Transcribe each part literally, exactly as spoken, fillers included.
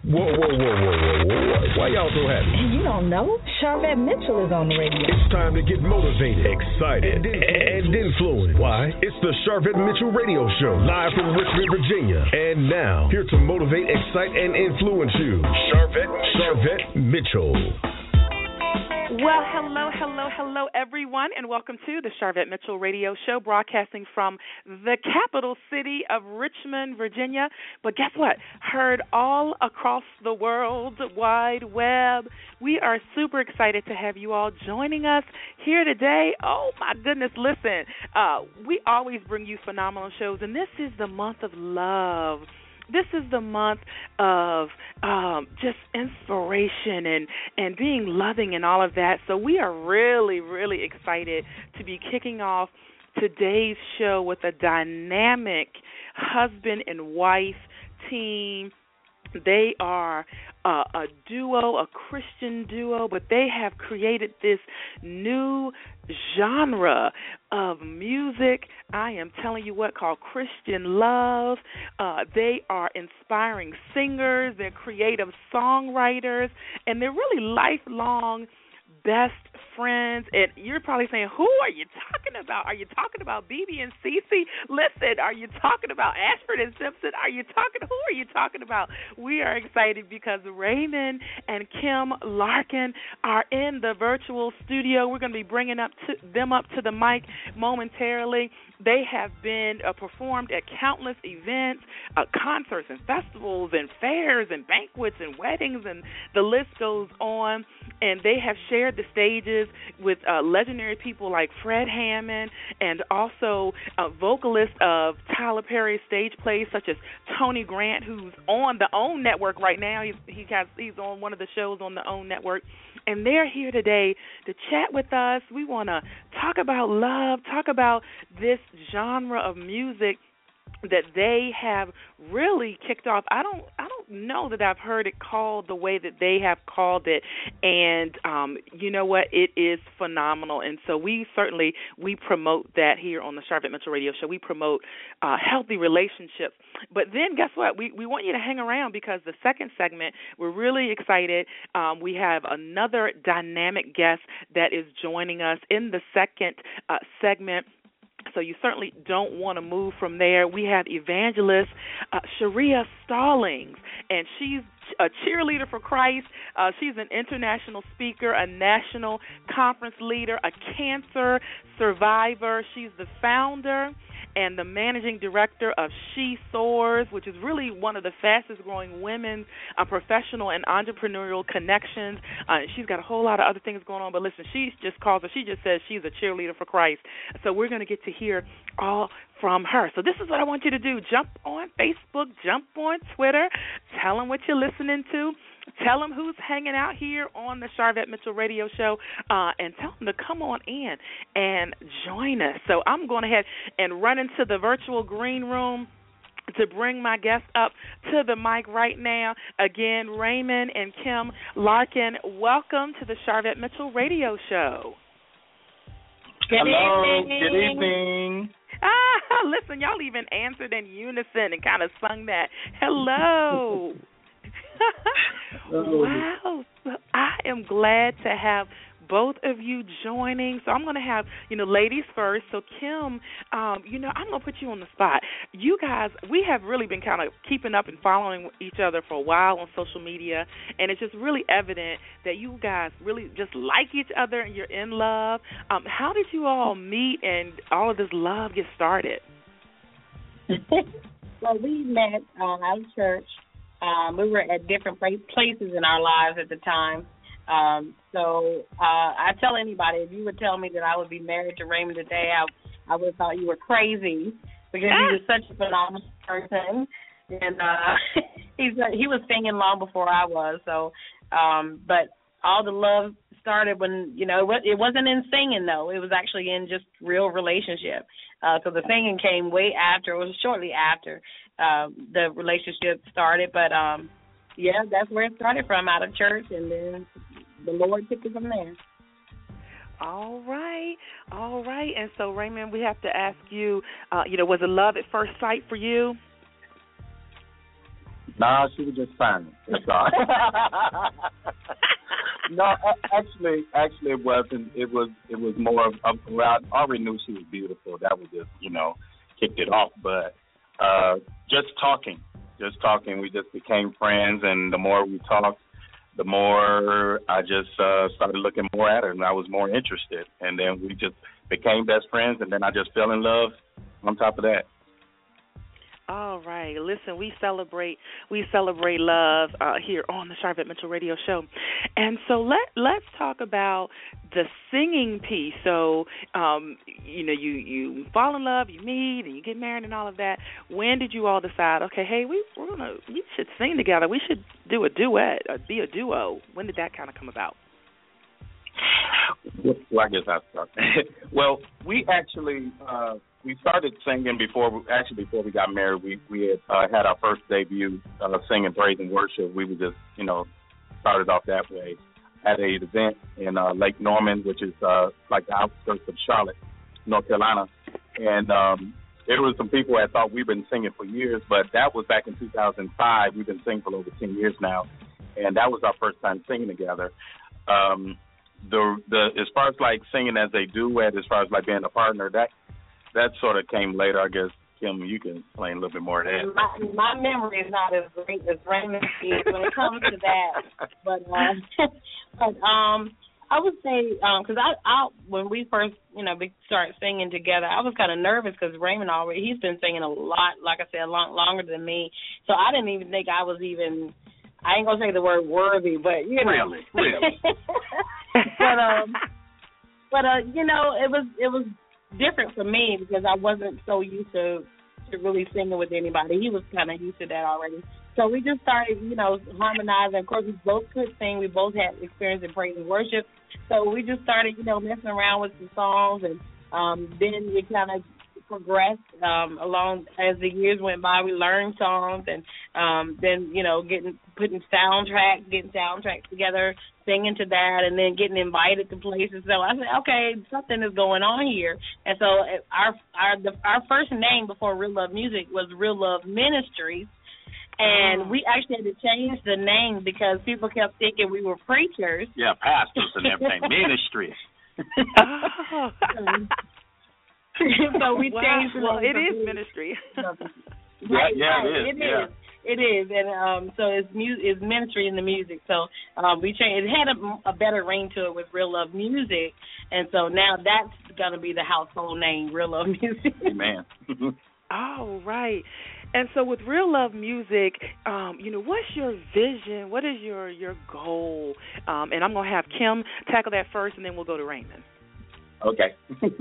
Whoa, whoa, whoa, whoa, whoa, whoa. Why y'all so happy? You don't know? Charvette Mitchell is on the radio. It's time to get motivated, excited, and, and influenced. Why? It's the Charvette Mitchell Radio Show, live from Richmond, Virginia. And now, here to motivate, excite, and influence you, Charvette, Charvette Mitchell. Well, hello, hello, hello, everyone, and welcome to the Charvette Mitchell Radio Show, broadcasting from the capital city of Richmond, Virginia. But guess what? Heard all across the world wide web. We are super excited to have you all joining us here today. Oh, my goodness, listen, uh, we always bring you phenomenal shows, and this is the month of love. This is the month of um, just inspiration and, and being loving and all of that. So we are really, really excited to be kicking off today's show with a dynamic husband and wife team. They are uh, a duo, a Christian duo, but they have created this new genre of music, I am telling you what, called Christian Love. Uh, they are inspiring singers, they're creative songwriters, and they're really lifelong best friends. And you're probably saying, who are you talking about? Are you talking about B B and Cece? Listen, are you talking about Ashford and Simpson? Are you talking, who are you talking about? We are excited because Raymond and Kim Larkin are in the virtual studio. We're going to be bringing up to, them up to the mic momentarily. They have been uh, performed at countless events, uh, concerts and festivals and fairs and banquets and weddings, and the list goes on. And they have shared the stages with uh, legendary people like Fred Hammond and also uh, vocalists of Tyler Perry's stage plays such as Tony Grant, who's on the OWN network right now. He's, he has, he's on one of the shows on the OWN network. And they're here today to chat with us. We want to talk about love, talk about this genre of music that they have really kicked off. I don't I don't know that I've heard it called the way that they have called it. And um, you know what? It is phenomenal. And so we certainly, we promote that here on the Charvette Mitchell Radio Show. We promote uh, healthy relationships. But then guess what? We, we want you to hang around because the second segment, we're really excited. Um, we have another dynamic guest that is joining us in the second uh, segment. So you certainly don't want to move from there. We have evangelist uh, Sharia Stallings, and she's a cheerleader for Christ. Uh, she's an international speaker, a national conference leader, a cancer survivor. She's the founder and the managing director of She Soars, which is really one of the fastest growing women's uh, professional and entrepreneurial connections. Uh, she's got a whole lot of other things going on, but listen, she just calls her, she just says she's a cheerleader for Christ. So we're going to get to hear all from her. So this is what I want you to do. Jump on Facebook, jump on Twitter, tell them what you're listening to. Tell them who's hanging out here on the Charvette Mitchell Radio Show, uh, and tell them to come on in and join us. So I'm going ahead and run into the virtual green room to bring my guests up to the mic right now. Again, Raymond and Kim Larkin, welcome to the Charvette Mitchell Radio Show. Good Hello, evening. Good evening. Ah, listen, y'all even answered in unison and kind of sung that. Hello. Wow. I am glad to have both of you joining. So I'm going to have, you know, ladies first. So Kim, um, you know, I'm going to put you on the spot. You guys, we have really been kind of keeping up and following each other for a while on social media, and it's just really evident that you guys really just like each other and you're in love. Um, how did you all meet and all of this love get started? Well, we met uh, at church. Um, we were at different places in our lives at the time. Um, so uh, I tell anybody, if you would tell me that I would be married to Raymond today, I, I would have thought you were crazy because he was such a phenomenal person. And uh, he's he was singing long before I was. So, um, but all the love started when, you know, it wasn't in singing, though. It was actually in just real relationship. Uh, so the singing came way after. It was shortly after uh, the relationship started. But, um, yeah, that's where it started from, out of church, and then the Lord took it from there. All right, all right. And so, Raymond, we have to ask you, uh, you know, was it love at first sight for you? Nah, she was just fine. That's all. No, a- actually, actually, it wasn't. It was, it was more of. of well, I already knew she was beautiful. That was just, you know, kicked it off. But uh, just talking, just talking, we just became friends, and the more we talked, the more I just uh, started looking more at her, and I was more interested. And then we just became best friends, and then I just fell in love on top of that. All right. Listen, we celebrate we celebrate love uh, here on the Sharvette Mitchell Radio Show. And so let let's talk about the singing piece. So um, you know, you, you fall in love, you meet, and you get married and all of that. When did you all decide, okay, hey, we we're gonna we should sing together. We should do a duet, or be a duo. When did that kind of come about? Well, I guess I start. Well, we actually uh, we started singing before. Actually, before we got married, we we had uh, had our first debut uh, singing praise and worship. We were just, you know, started off that way at an event in uh, Lake Norman, which is uh, like the outskirts of Charlotte, North Carolina, and um, there were some people that thought we've been singing for years, but that was back in two thousand five. We've been singing for over ten years now, and that was our first time singing together. Um, The the as far as like singing as a duet, as far as like being a partner, that that sort of came later. I guess Kim, you can explain a little bit more of that. My, my memory is not as great as Raymond's is when it comes to that, but um, but um, I would say because um, I, I when we first you know we started singing together, I was kind of nervous because Raymond already he's been singing a lot, like I said, a lot longer than me, so I didn't even think I was even. I ain't gonna say the word worthy, but you know. Really, really. but um, but uh, you know, it was it was different for me because I wasn't so used to to really singing with anybody. He was kind of used to that already. So we just started, you know, harmonizing. Of course, we both could sing. We both had experience in praise and worship. So we just started, you know, messing around with some songs, and um, then we kind of progressed um, along as the years went by. We learned songs, and um, then you know, getting putting soundtracks, getting soundtracks together, singing to that, and then getting invited to places. So I said, okay, something is going on here. And so our our the, our first name before Real Love Music was Real Love Ministries. And we actually had to change the name because people kept thinking we were preachers. Yeah, pastors and everything, ministry. Oh. So we wow. changed the well, name. it is ministry. Right, yeah, right, it is. It yeah. is. It is, and um, so it's mu- it's ministry in the music. So um, we changed. It had a, a better ring to it with Real Love Music, and so now that's gonna be the household name, Real Love Music. Amen. Oh, right. And so with Real Love Music, um, you know, what's your vision? What is your your goal? Um, and I'm gonna have Kim tackle that first, and then we'll go to Raymond. Okay.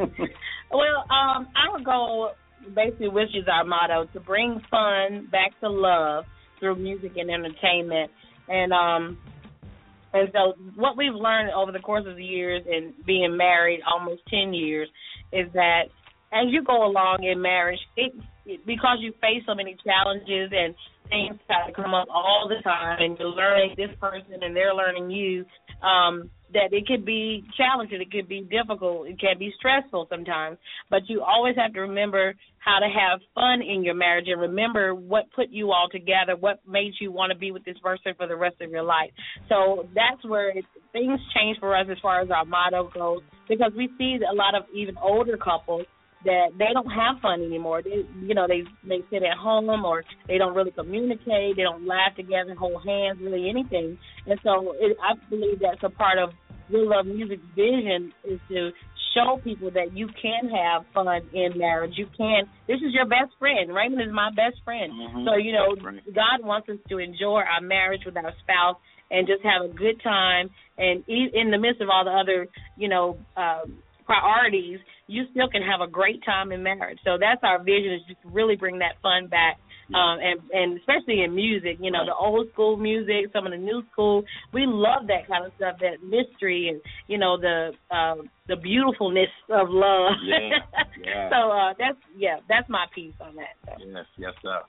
Well, um, our goal, basically, which is our motto, to bring fun back to love through music and entertainment. And um, and so what we've learned over the course of the years and being married almost ten years is that as you go along in marriage, it, it because you face so many challenges and things kind of come up all the time, and you're learning this person and they're learning you, um, that it could be challenging, it could be difficult, it can be stressful sometimes, but you always have to remember how to have fun in your marriage and remember what put you all together, what made you want to be with this person for the rest of your life. So that's where it, things change for us as far as our motto goes, because we see a lot of even older couples that they don't have fun anymore. They, you know, they they sit at home or they don't really communicate. They don't laugh together, hold hands, really anything. And so it, I believe that's a part of Real Love Music's vision is to show people that you can have fun in marriage. You can. This is your best friend. Raymond is my best friend. Mm-hmm. So, you know, right. God wants us to enjoy our marriage with our spouse and just have a good time. And in the midst of all the other, you know, um, priorities, you still can have a great time in marriage. So that's our vision, is just really bring that fun back, um, and and especially in music, you know, the old school music, some of the new school. We love that kind of stuff, that mystery and, you know, the uh, the beautifulness of love. Yeah, yeah. So uh, that's, yeah, that's my piece on that. So. Yes, yes, sir.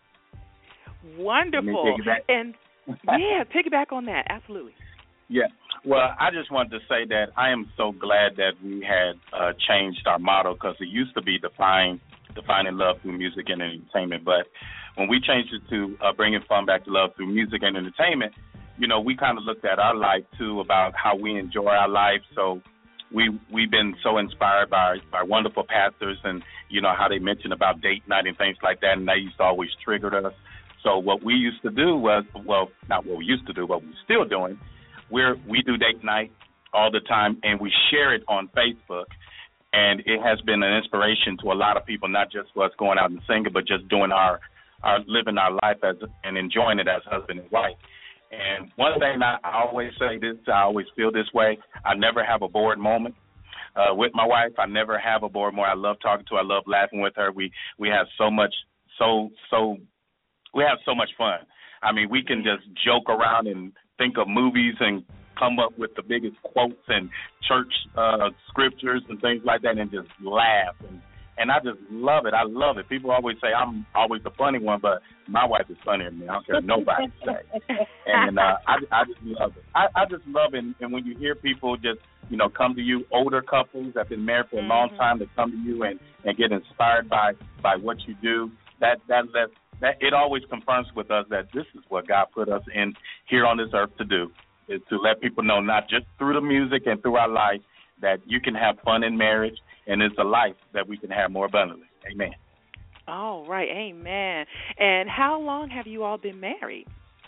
Wonderful. And, yeah, piggyback on that, absolutely. Yeah. Well, I just wanted to say that I am so glad that we had uh, changed our motto, because it used to be define defining love through music and entertainment. But when we changed it to uh, bringing fun back to love through music and entertainment, you know, we kind of looked at our life, too, about how we enjoy our life. So we, we've been so inspired by our wonderful pastors and, you know, how they mentioned about date night and things like that, and that used to always trigger us. So what we used to do was, well, not what we used to do, but we're still doing, we're, we do date night all the time, and we share it on Facebook. And it has been an inspiration to a lot of people, not just for us going out and singing, but just doing our, our living our life as and enjoying it as husband and wife. And one thing I, I always say this, I always feel this way. I never have a bored moment uh, with my wife. I never have a bored moment. I love talking to her. I love laughing with her. We we have so much, so so we have so much fun. I mean, we can just joke around and think of movies and come up with the biggest quotes and church uh, scriptures and things like that and just laugh. And, and I just love it. I love it. People always say I'm always the funny one, but my wife is funnier than me. I don't care what nobody say. And uh, I, I just love it. I, I just love it. And when you hear people just, you know, come to you, older couples that have been married for a long time, to come to you and, and get inspired by, by what you do, that, that, that, that it always confirms with us that this is what God put us in here on this earth to do. Is to let people know, not just through the music and through our life, that you can have fun in marriage, and it's a life that we can have more abundantly. Amen. All right, amen. And how long have you all been married?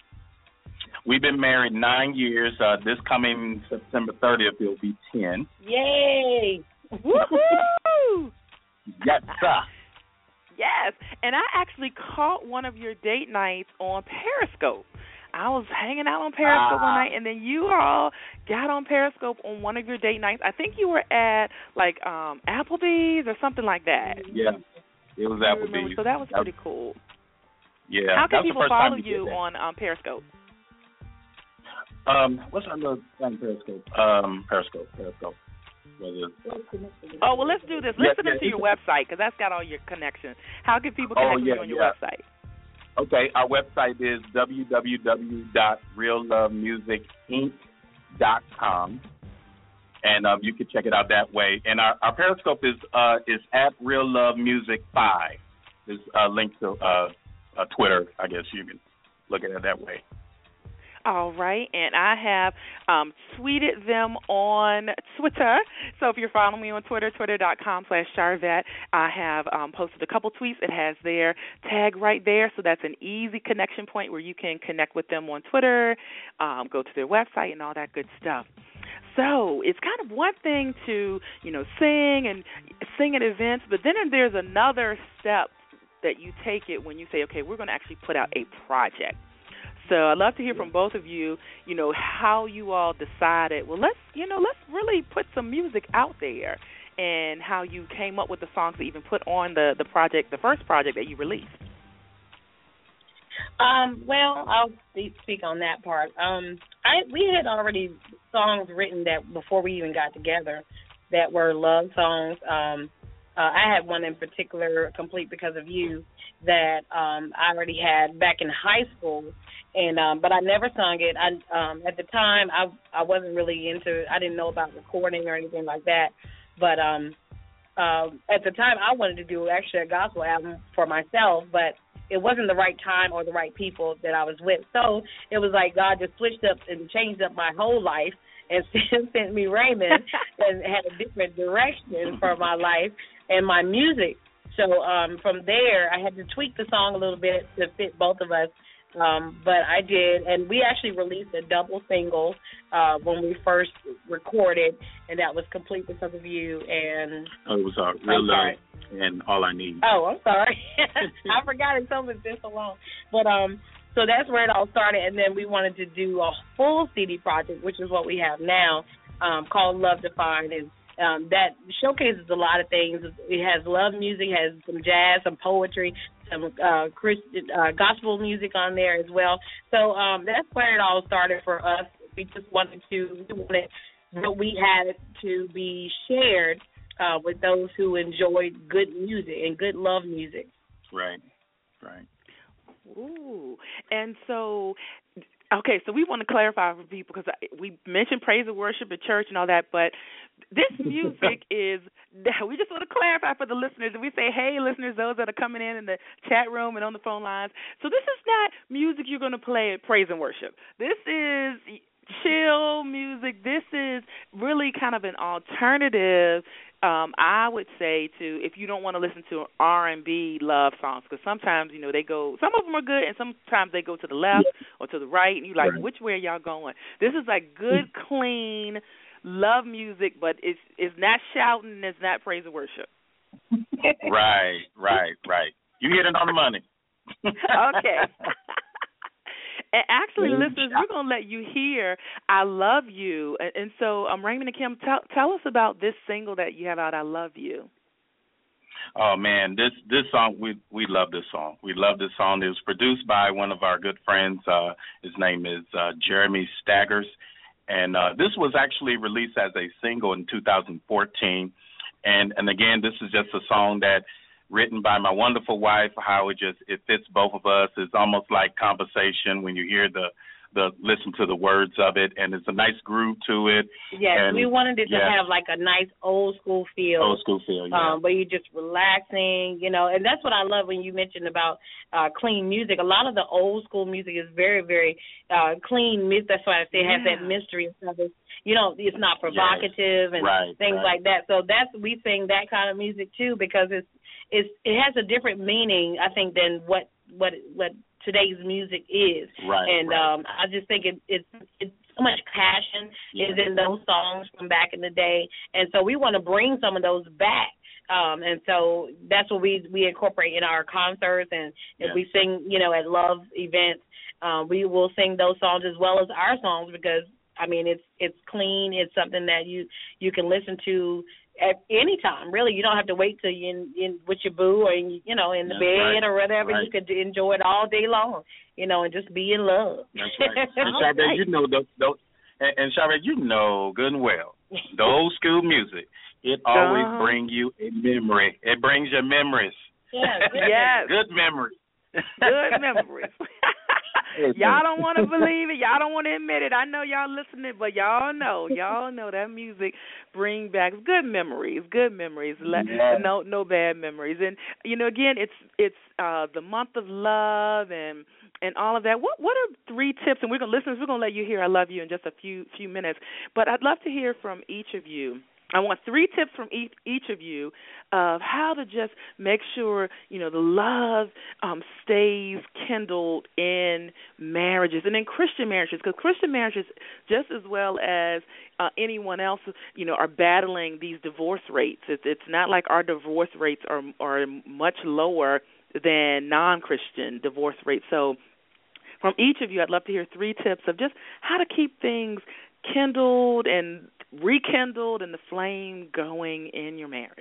We've been married nine years. Uh, this coming September thirtieth, it'll be ten. Yay! Woohoo! Yes, sir. Yes, and I actually caught one of your date nights on Periscope. I was hanging out on Periscope uh, one night, and then you all got on Periscope on one of your date nights. I think you were at, like, um, Applebee's or something like that. Yeah, it was Applebee's. So that was pretty cool. Yeah. How can people follow you on um, Periscope? Um, what's our little thing, Periscope? Um, Periscope, Periscope. Oh, well, let's do this. Let's yeah, send it yeah, to your website, because that's got all your connections. How can people connect oh, with yeah, you on your yeah. website? Okay, our website is w w w dot real love music inc dot com, and um, you can check it out that way. And our, our Periscope is uh, is at Real Love Music five. There's a link to uh, uh, Twitter, I guess you can look at it that way. All right, and I have um, tweeted them on Twitter. So if you're following me on Twitter, twitter.com slash Sharvette, I have um, posted a couple tweets. It has their tag right there, so that's an easy connection point where you can connect with them on Twitter, um, go to their website, and all that good stuff. So it's kind of one thing to, you know, sing and sing at events, but then there's another step that you take it when you say, okay, we're going to actually put out a project. So I'd love to hear from both of you, you know, how you all decided, well, let's, you know, let's really put some music out there, and how you came up with the songs to even put on the, the project, the first project that you released. Um, well, I'll speak, speak on that part. Um, I we had already songs written that before we even got together that were love songs. Um, uh, I had one in particular, Complete Because of You, that um, I already had back in high school. And um, but I never sung it. I um, at the time I I wasn't really into. I didn't know about recording or anything like that. But um, uh, at the time I wanted to do actually a gospel album for myself, but it wasn't the right time or the right people that I was with. So it was like God just switched up and changed up my whole life and sent me Raymond and had a different direction for my life and my music. So um, from there I had to tweak the song a little bit to fit both of us. Um, but I did, and we actually released a double single uh, when we first recorded, and that was Complete Because of You. And oh, it was uh, Real Love and All I Need. Oh, I'm sorry. I forgot it. Something's been so long. But um, so that's where it all started, and then we wanted to do a full C D project, which is what we have now, um, called Love Defined, and um, that showcases a lot of things. It has love music, has some jazz, some poetry, some uh, Christian uh, gospel music on there as well. So um, that's where it all started for us. We just wanted to we wanted what we had to be shared uh, with those who enjoyed good music and good love music. Right, right. Ooh, and so, okay, so we want to clarify for people because we mentioned praise and worship at church and all that, but this music is, we just want to clarify for the listeners, and we say, hey, listeners, those that are coming in in the chat room and on the phone lines. So this is not music you're going to play at praise and worship. This is chill music. This is really kind of an alternative, um, I would say, to if you don't want to listen to R and B love songs, because sometimes, you know, they go, some of them are good, and sometimes they go to the left or to the right, and you're like, right. Which way are y'all going? This is like good, clean love music, but it's it's not shouting, it's not praise and worship. Right, right, right. You hit it on the money. Okay. And actually, listeners, we're going to let you hear I Love You. And, and so, um, Raymond and Kim, tell, tell us about this single that you have out, I Love You. Oh, man, this this song, we we love this song. We love this song. It was produced by one of our good friends. Uh, his name is uh, Jeremy Staggers. And uh, this was actually released as a single in two thousand fourteen. And, and again, this is just a song that written by my wonderful wife, how it just, it fits both of us. It's almost like conversation when you hear the, the listen to the words of it, and it's a nice groove to it. Yes, and, we wanted it to yes. have like a nice old school feel. Old school feel, yeah. Um, where you're just relaxing, you know, and that's what I love when you mentioned about uh, clean music. A lot of the old school music is very, very uh, clean music. That's why I say it has yeah. that mystery and stuff. It's, you know, it's not provocative yes. and right, things right. like that. So that's, we sing that kind of music too, because it's, it's it has a different meaning, I think, than what what what today's music is. Right. And right. um, I just think it, it's it's so much passion yeah. is in those songs from back in the day, and so we want to bring some of those back. Um, and so that's what we we incorporate in our concerts, and if yeah. we sing, you know, at love events, um, we will sing those songs as well as our songs, because I mean it's it's clean. It's something that you you can listen to at any time, really. You don't have to wait till you're in, in with your boo or in, you know in the That's bed right. or whatever. Right. You could enjoy it all day long, you know, and just be in love. That's right. And Shabbat, you know those, those and, and Shabbat, you know good and well the old school music. It always uh-huh. brings you a memory. It brings you memories. Yes, yes. Good memories. Good memories. Y'all don't want to believe it. Y'all don't want to admit it. I know y'all listening, but y'all know, y'all know that music bring back good memories, good memories. Yeah. No, no bad memories. And you know, again, it's it's uh, the month of love and and all of that. What what are three tips? And we're gonna listeners, we're gonna let you hear I Love You in just a few few minutes. But I'd love to hear from each of you. I want three tips from each, each of you of how to just make sure, you know, the love um, stays kindled in marriages and in Christian marriages, because Christian marriages, just as well as uh, anyone else, you know, are battling these divorce rates. It's, it's not like our divorce rates are are much lower than non-Christian divorce rates. So from each of you, I'd love to hear three tips of just how to keep things kindled and rekindled and the flame going in your marriage.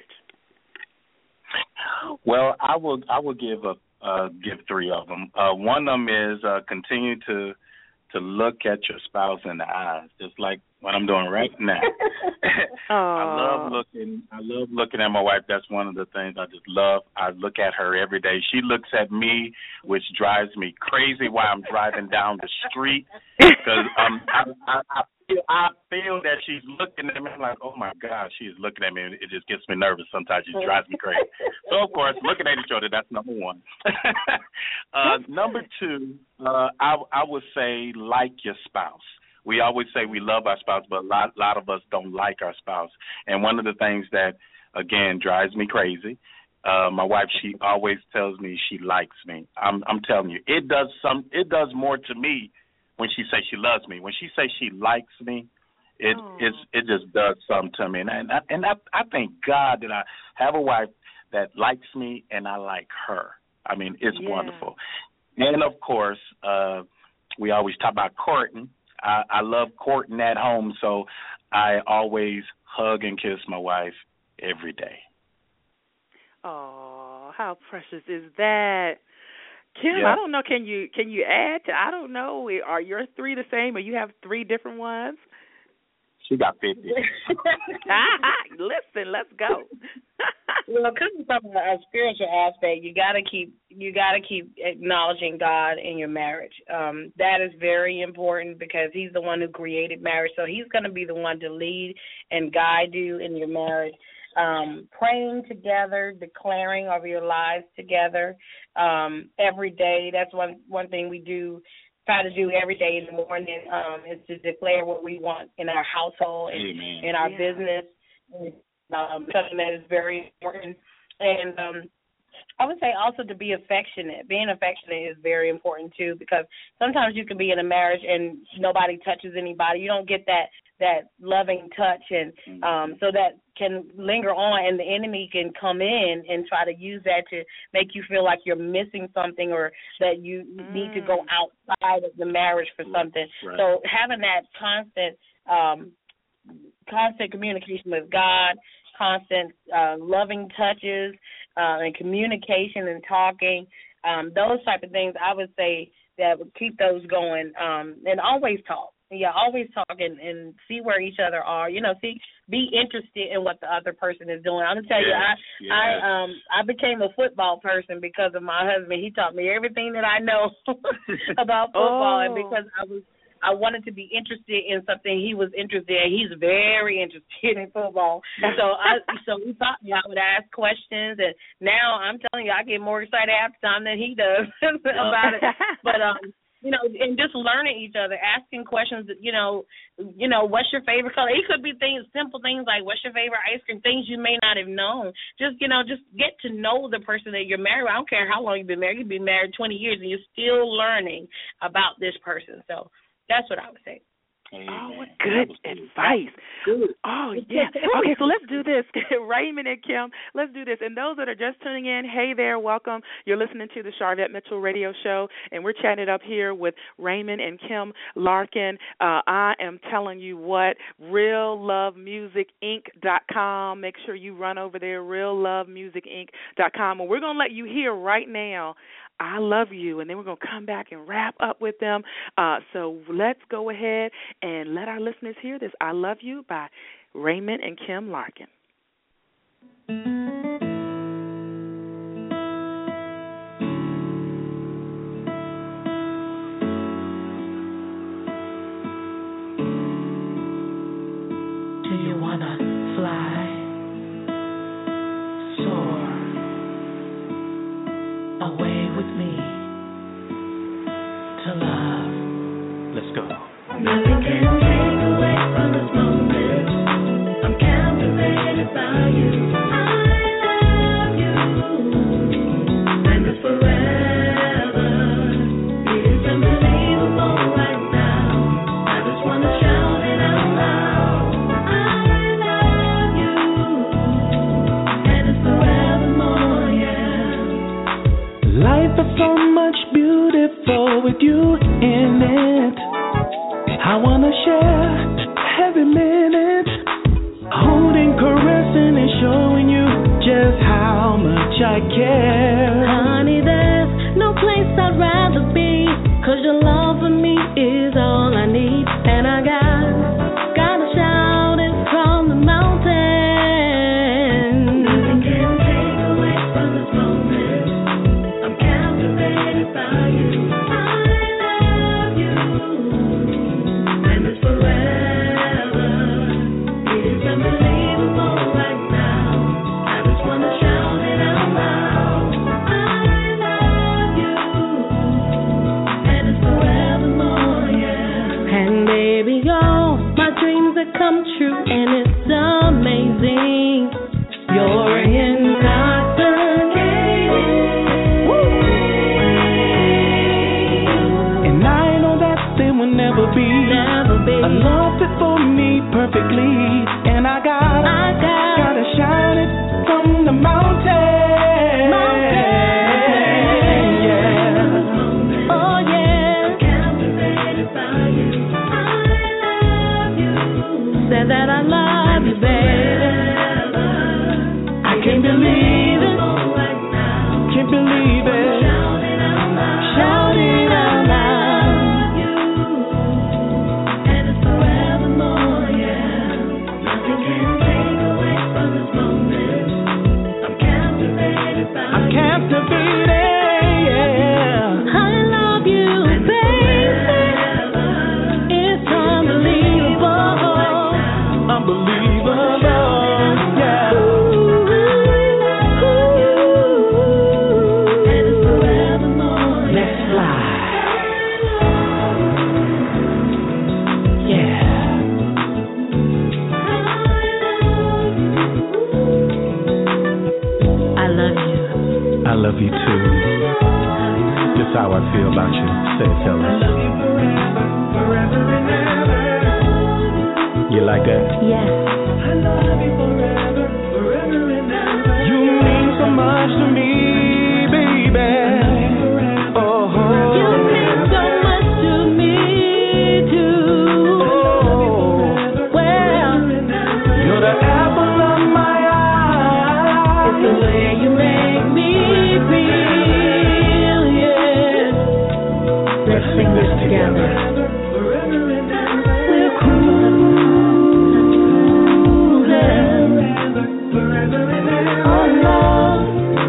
Well, I will I will give a uh, give three of them. Uh, one of them is uh, continue to to look at your spouse in the eyes, just like what I'm doing right now. I love looking. I love looking at my wife. That's one of the things I just love. I look at her every day. She looks at me, which drives me crazy while I'm driving down the street, because um, I, I, I feel I feel that she's looking at me. I'm like, oh my God, she's looking at me. It just gets me nervous sometimes. She drives me crazy. So of course, looking at each other, that's number one. uh, number two, uh, I I would say like your spouse. We always say we love our spouse, but a lot, lot of us don't like our spouse. And one of the things that, again, drives me crazy, uh, my wife, she always tells me she likes me. I'm, I'm telling you, it does some, it does more to me when she says she loves me. When she says she likes me, it it's, it just does something to me. And I, and I, I thank God that I have a wife that likes me and I like her. I mean, it's yeah. wonderful. And of course, uh, we always talk about courting. I, I love courting at home, so I always hug and kiss my wife every day. Oh, how precious is that? Kim, yeah. I don't know, can you can you add to, I don't know, are your three the same or you have three different ones? She got fifty. Listen, let's go. Well, coming from a spiritual aspect, you gotta keep you gotta keep acknowledging God in your marriage. Um, that is very important because He's the one who created marriage, so He's going to be the one to lead and guide you in your marriage. Um, praying together, declaring over your lives together um, every day. That's one one thing we do. Try to do every day in the morning um, is to declare what we want in our household and Amen. in our Yeah. business. Um, something that is very important. And um, I would say also to be affectionate. Being affectionate is very important too, because sometimes you can be in a marriage and nobody touches anybody. You don't get that that loving touch, and um, so that can linger on, and the enemy can come in and try to use that to make you feel like you're missing something or that you mm. need to go outside of the marriage for something. Right. So having that constant um, constant communication with God, constant uh, loving touches, uh, and communication and talking, um, those type of things, I would say that would keep those going, um, and always talk. Yeah, always talk and, and see where each other are. You know, see, be interested in what the other person is doing. I'm gonna tell yes, you, I yes. I um I became a football person because of my husband. He taught me everything that I know about football, Oh. and because I was I wanted to be interested in something he was interested in. He's very interested in football. So I so he taught me. I would ask questions, and now I'm telling you, I get more excited half the time than he does about it. But um. You know, and just learning each other, asking questions. You know, you know, what's your favorite color? It could be things, simple things like what's your favorite ice cream. Things you may not have known. Just you know, just get to know the person that you're married with. I don't care how long you've been married. You've been married twenty years, and you're still learning about this person. So that's what I would say. Oh, what good advice. Good. Oh, yeah. Okay, so let's do this. Raymond and Kim, let's do this. And those that are just tuning in, hey there, welcome. You're listening to the Sharvette Mitchell Radio Show, and we're chatting up here with Raymond and Kim Larkin. Uh, I am telling you what, real love music inc dot com. Make sure you run over there, real love music inc dot com. And we're going to let you hear right now, I Love You, and then we're going to come back and wrap up with them. Uh, so let's go ahead and let our listeners hear this, I Love You by Raymond and Kim Larkin. Do you want to fly, soar away with me to love? Let's go. Nothing can take away from this moment. I'm captivated by you. I love you, and it's forever. It is unbelievable right now. I just want to shout it out loud. I love you, and it's forevermore, yeah. Life is so much beautiful with you in it. I wanna share every minute, holding, caressing, and showing you just how much I care. Honey, there's no place I'd rather be, 'cause your love for me is all I need. And I got, gotta shout it from the mountain. Nothing can take away from this moment. I'm captivated by you. Come true, and it's amazing. You're intoxicating. And I know that there will never be, never be a love fit for me perfectly. And I got, I got, gotta shout it from the mountain. mountain. Yeah. Oh yeah. I'm captivated by you. Said that I love you, baby. I can't believe it. Can't believe it. Shout it out loud. Shout it out loud. And it's forevermore, yeah. love you too. Just how I feel about you. Say it, tell us. I love you forever, forever and ever. You like that? Yes. I love you forever, forever and ever. You mean so much to me, baby. Oh, you mean so much to me too. Oh, well, you're the apple of my eye. It's the way you make me feel, yeah. Let's sing this together. We're cruising. Oh, Lord.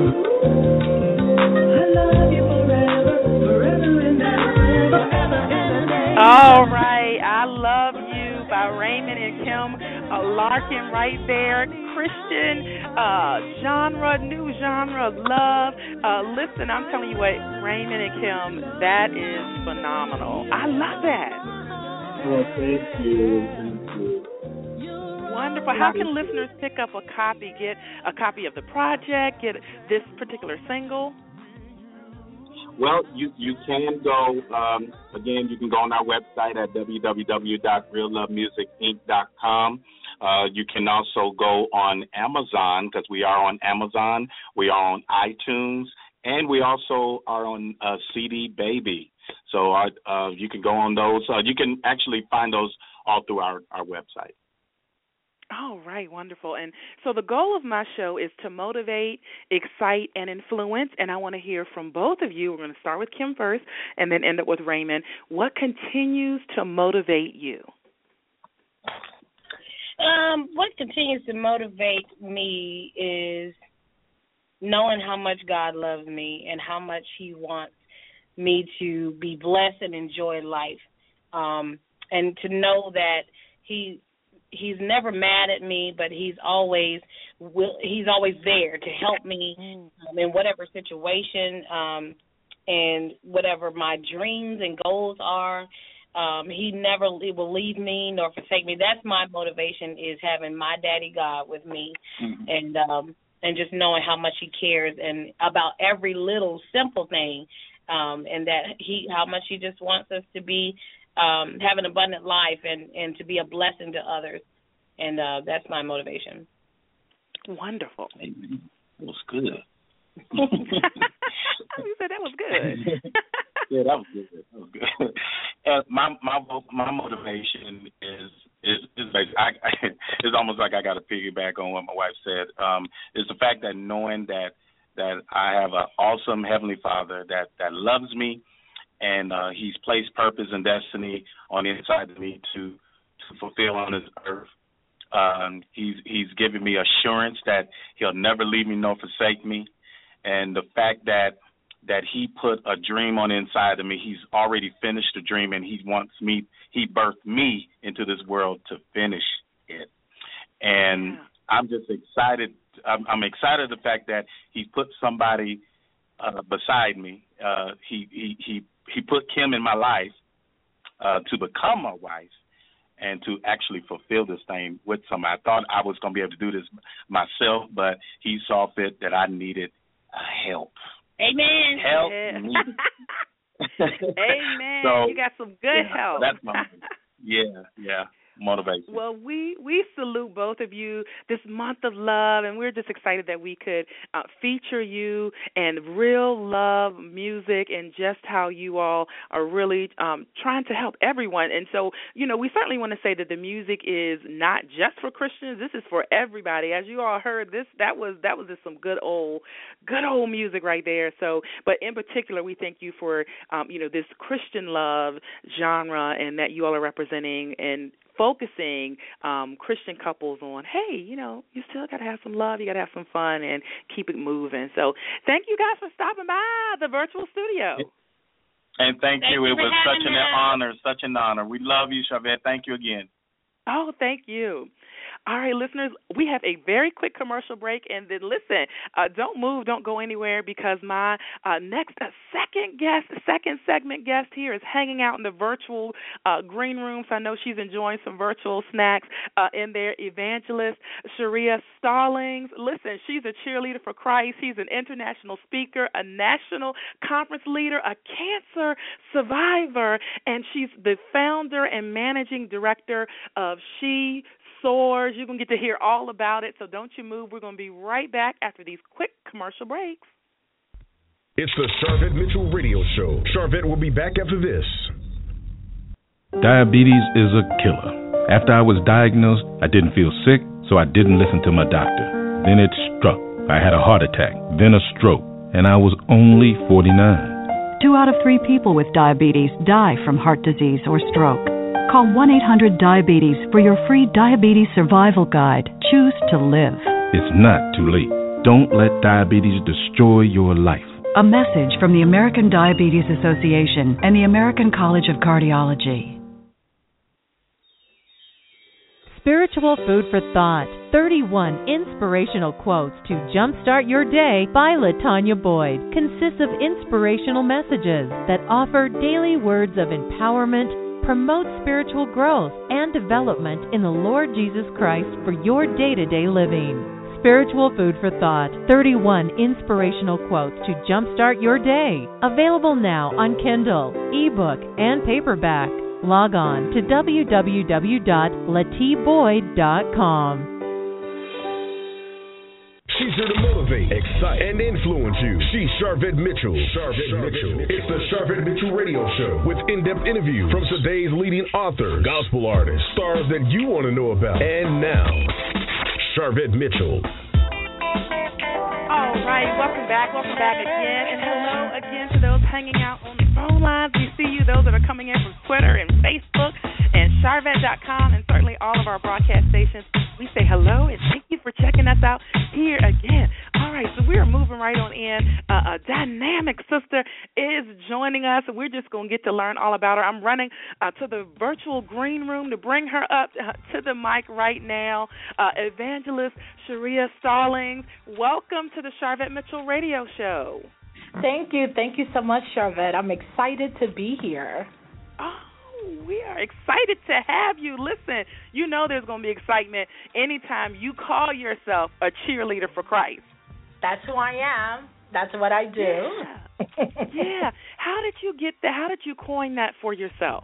I love you forever, forever and ever, forever and ever. All right, I Love You by Raymond and Kim uh, Larkin right there. Christian uh, genre, new genre of love. Uh, listen, I'm telling you what, Raymond and Kim, that is phenomenal. I love that. Well, thank you. Thank you. Wonderful. How can listeners pick up a copy, get a copy of the project, get this particular single? Well, you, you can go, um, again, you can go on our website at w w w dot real love music inc dot com. Uh, you can also go on Amazon, because we are on Amazon. We are on iTunes, and we also are on uh, C D Baby. So our, uh, you can go on those. Uh, you can actually find those all through our, our website. Oh, right, wonderful. And so the goal of my show is to motivate, excite, and influence, and I want to hear from both of you. We're going to start with Kim first and then end up with Raymond. What continues to motivate you? Um, what continues to motivate me is knowing how much God loves me and how much he wants me to be blessed and enjoy life, um, and to know that he He's never mad at me, but he's always will. He's always there to help me um, in whatever situation um, and whatever my dreams and goals are. Um, he never he will leave me nor forsake me. That's my motivation, is having my daddy God with me, mm-hmm. and um, and just knowing how much he cares and about every little simple thing, um, and that he how much he just wants us to be. Um, have an abundant life and, and to be a blessing to others. And uh, that's my motivation. Wonderful. Amen. That was good. You said that was good. Yeah, that was good. That was good. Uh, my my my motivation is is is like I, I, it's almost like I got to piggyback on what my wife said. Um, is the fact that knowing that that I have an awesome Heavenly Father that that loves me. And uh, he's placed purpose and destiny on the inside of me to, to fulfill on this earth. Um, he's he's given me assurance that he'll never leave me nor forsake me. And the fact that that he put a dream on the inside of me, he's already finished the dream, and he wants me, he birthed me into this world to finish it. And yeah. I'm just excited. I'm, I'm excited the fact that he put somebody uh, beside me. Uh, he he he. He put Kim in my life uh, to become my wife and to actually fulfill this thing with somebody. I thought I was going to be able to do this myself, but he saw fit that I needed uh, help. Amen. Help yeah. me. Amen. So, you got some good yeah, help. That's my yeah, yeah. Motivation. Well, we, we salute both of you this month of love, and we're just excited that we could uh, feature you and real love music and just how you all are really um, trying to help everyone. And so, you know, we certainly want to say that the music is not just for Christians. This is for everybody. As you all heard, this that was that was just some good old good old music right there. So, but in particular, we thank you for um, you know, this Christian love genre, and that you all are representing and focusing um, Christian couples on, hey, you know, you still got to have some love, you got to have some fun, and keep it moving. So thank you guys for stopping by the virtual studio. And thank, thank you. you. It was such an us. honor, such an honor. We love you, Shavette. Thank you again. Oh, thank you. All right, listeners, we have a very quick commercial break, and then listen, uh, don't move, don't go anywhere, because my uh, next uh, second guest, second segment guest here is hanging out in the virtual uh, green room, so I know she's enjoying some virtual snacks uh, in there. Evangelist Sharia Stallings. Listen, she's a cheerleader for Christ. She's an international speaker, a national conference leader, a cancer survivor, and she's the founder and managing director of She Soars. You're going to get to hear all about it, so don't you move. We're going to be right back after these quick commercial breaks. It's the Sharvette Mitchell Radio Show. Sharvette will be back after this. Diabetes is a killer. After I was diagnosed, I didn't feel sick, so I didn't listen to my doctor. Then it struck. I had a heart attack, then a stroke, and I was only forty-nine. Two out of three people with diabetes die from heart disease or stroke. Call one eight hundred diabetes for your free diabetes survival guide. Choose to live. It's not too late. Don't let diabetes destroy your life. A message from the American Diabetes Association and the American College of Cardiology. Spiritual Food for Thought, thirty-one Inspirational Quotes to Jumpstart Your Day by LaTanya Boyd, consists of inspirational messages that offer daily words of empowerment, promote spiritual growth and development in the Lord Jesus Christ for your day-to-day living. Spiritual Food for Thought, thirty-one Inspirational Quotes to Jumpstart Your Day. Available now on Kindle, ebook, and paperback. Log on to w w w dot lati boyd dot com. She's here to motivate, excite, and influence you. She's Sharvette Mitchell. Sharvette Mitchell. It's the Sharvette Mitchell Radio Show with in-depth interviews from today's leading authors, gospel artists, stars that you want to know about. And now, Sharvette Mitchell. All right, welcome back, welcome back again, and hello again to those hanging out on the phone lines. We see you, those that are coming in from Twitter and Facebook and Sharvette dot com, and certainly all of our broadcast stations. We say hello and thank you for checking us out here again. All right, so we're moving right on in. Uh, a dynamic sister is joining us, and we're just going to get to learn all about her. I'm running uh, to the virtual green room to bring her up uh, to the mic right now. Uh, Evangelist Sharia Stallings, welcome to the Sharvette Mitchell Radio Show. Thank you. Thank you so much, Sharvette. I'm excited to be here. Oh. We are excited to have you. Listen, you know there's going to be excitement anytime you call yourself a cheerleader for Christ. That's who I am. That's what I do. Yeah. yeah. How did you get that? How did you coin that for yourself?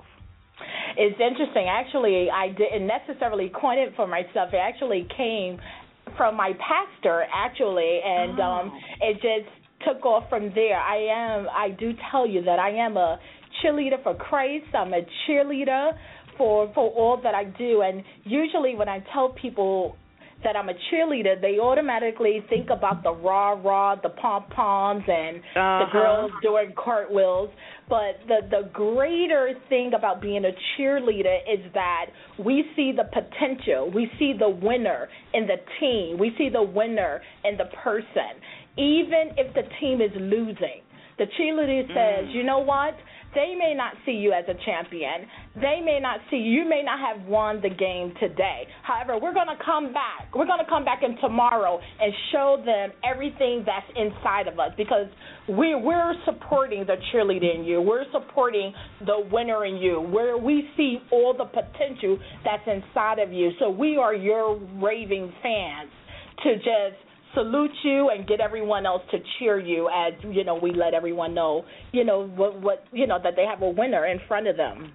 It's interesting. Actually, I didn't necessarily coin it for myself. It actually came from my pastor, actually, and oh. um, it just took off from there. I am. I do tell you that I am a cheerleader for Christ. I'm a cheerleader for for all that I do. And usually when I tell people that I'm a cheerleader, they automatically think about the rah-rah, the pom-poms, and uh-huh. the girls doing cartwheels. But the, the greater thing about being a cheerleader is that we see the potential. We see the winner in the team. We see the winner in the person. Even if the team is losing, the cheerleader says, mm. you know what? They may not see you as a champion. They may not see you. You may not have won the game today. However, we're going to come back. We're going to come back in tomorrow and show them everything that's inside of us, because we, we're supporting the cheerleader in you. We're supporting the winner in you, where we see all the potential that's inside of you. So we are your raving fans to just salute you and get everyone else to cheer you as, you know, we let everyone know, you know, what, what you know, that they have a winner in front of them.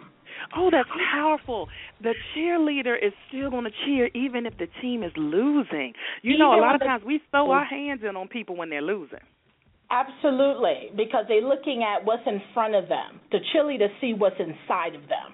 Oh, that's powerful. The cheerleader is still going to cheer even if the team is losing. You even know, a lot of times we throw our hands in on people when they're losing. Absolutely, because they're looking at what's in front of them. The cheerleader see what's inside of them.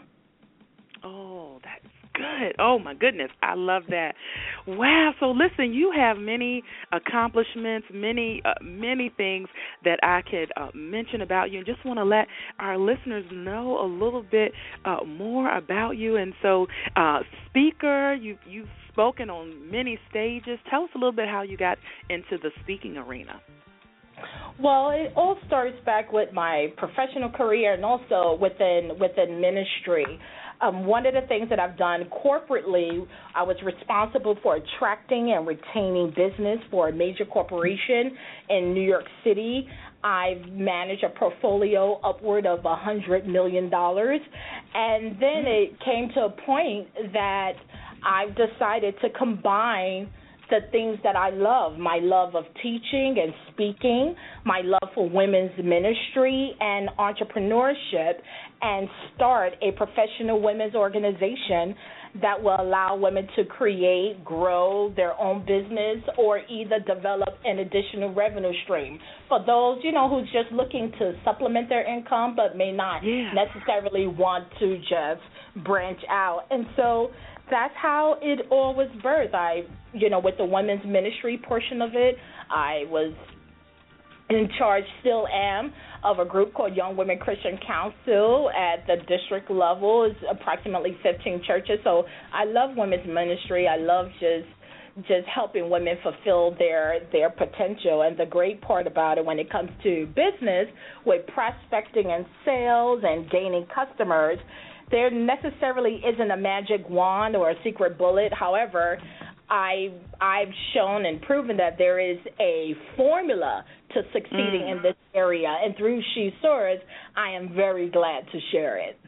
Oh, that's good. Oh, my goodness. I love that. Wow. So, listen, you have many accomplishments, many, uh, many things that I could uh, mention about you, and just want to let our listeners know a little bit uh, more about you. And so, uh, speaker, you, you've spoken on many stages. Tell us a little bit how you got into the speaking arena. Well, it all starts back with my professional career and also within within ministry. Um, one of the things that I've done corporately, I was responsible for attracting and retaining business for a major corporation in New York City. I've managed a portfolio upward of one hundred million dollars. And then it came to a point that I've decided to combine the things that I love, my love of teaching and speaking, my love for women's ministry and entrepreneurship, and start a professional women's organization that will allow women to create, grow their own business, or either develop an additional revenue stream. For those, you know, who's just looking to supplement their income but may not yeah. necessarily want to just branch out. And so that's how it all was birthed. I, you know, with the women's ministry portion of it, I was in charge, still am, of a group called Young Women Christian Council at the district level. It's approximately fifteen churches. So I love women's ministry. I love just just helping women fulfill their their potential. And the great part about it when it comes to business, with prospecting and sales and gaining customers, there necessarily isn't a magic wand or a secret bullet. However, I, I've shown and proven that there is a formula to succeeding mm. in this area. And through She Soars, I am very glad to share it.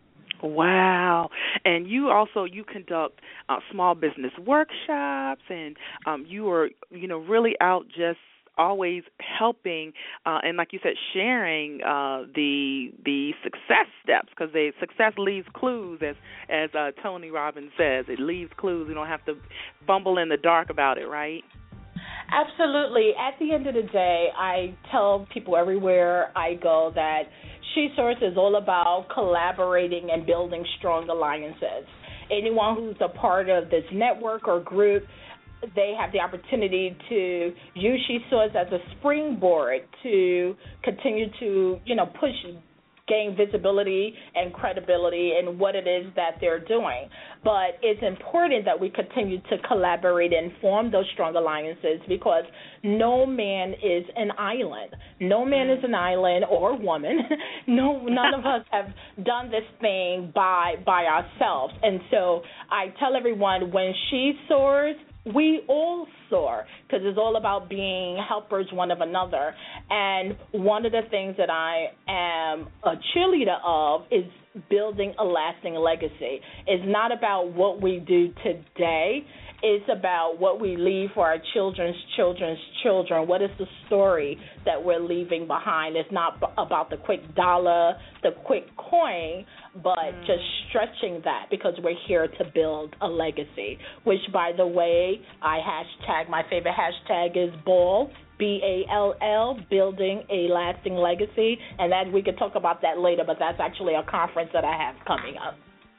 Wow. And you also, you conduct uh, small business workshops, and um, you are, you know, really out just always helping uh, and, like you said, sharing uh, the the success steps, because the success leaves clues, as as uh, Tony Robbins says. It leaves clues. You don't have to bumble in the dark about it, right? Absolutely. At the end of the day, I tell people everywhere I go that She Soars is all about collaborating and building strong alliances. Anyone who's a part of this network or group, they have the opportunity to use She Soars as a springboard to continue to, you know, push, gain visibility and credibility in what it is that they're doing. But it's important that we continue to collaborate and form those strong alliances, because no man is an island. No man is an island, or woman. No, none of us have done this thing by by ourselves. And so I tell everyone, when She Soars, we all soar, because it's all about being helpers one of another. And one of the things that I am a cheerleader of is building a lasting legacy. It's not about what we do today. It's about what we leave for our children's children's children. What is the story that we're leaving behind? It's not b- about the quick dollar, the quick coin, but mm. just stretching that, because we're here to build a legacy, which, by the way, I hashtag, my favorite hashtag is BALL, B A L L, building a lasting legacy. And that we could talk about that later, but that's actually a conference that I have coming up.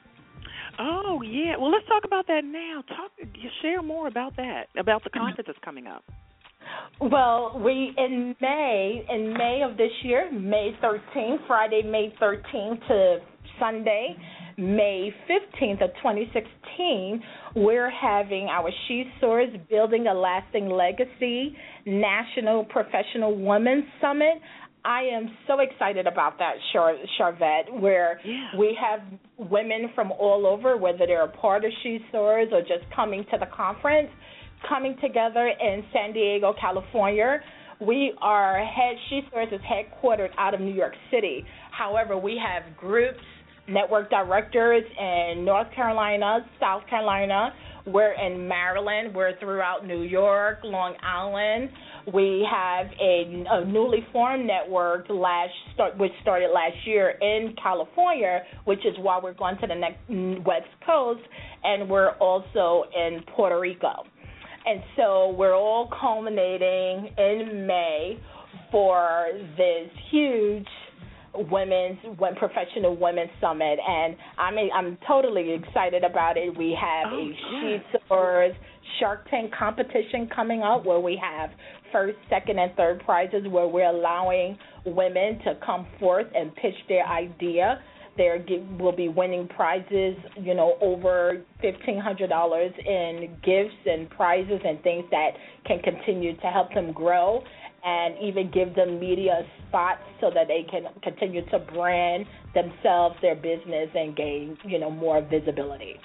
Oh, yeah. Well, let's talk about that now. Talk, share more about that, about the conference that's coming up. Well, we in May, in May of this year, May thirteenth, Friday, May thirteenth to Sunday, May fifteenth of twenty sixteen, we're having our She Soars Building a Lasting Legacy National Professional Women's Summit. I am so excited about that, Char- Charvette, where yeah. we have women from all over, whether they're a part of She Soars or just coming to the conference, coming together in San Diego, California. We are head, She Soars is headquartered out of New York City. However, we have groups, network directors in North Carolina, South Carolina. We're in Maryland. We're throughout New York, Long Island. We have a, a newly formed network last start, which started last year in California, which is why we're going to the next West Coast, and we're also in Puerto Rico. And so we're all culminating in May for this huge women's professional women's summit, and I'm I'm totally excited about it. We have oh, a yeah. She Soars Shark Tank competition coming up, where we have first, second, and third prizes, where we're allowing women to come forth and pitch their idea. There will be winning prizes, you know, over fifteen hundred dollars in gifts and prizes and things that can continue to help them grow. and even give them media spots so that they can continue to brand themselves, their business, and gain, you know, more visibility.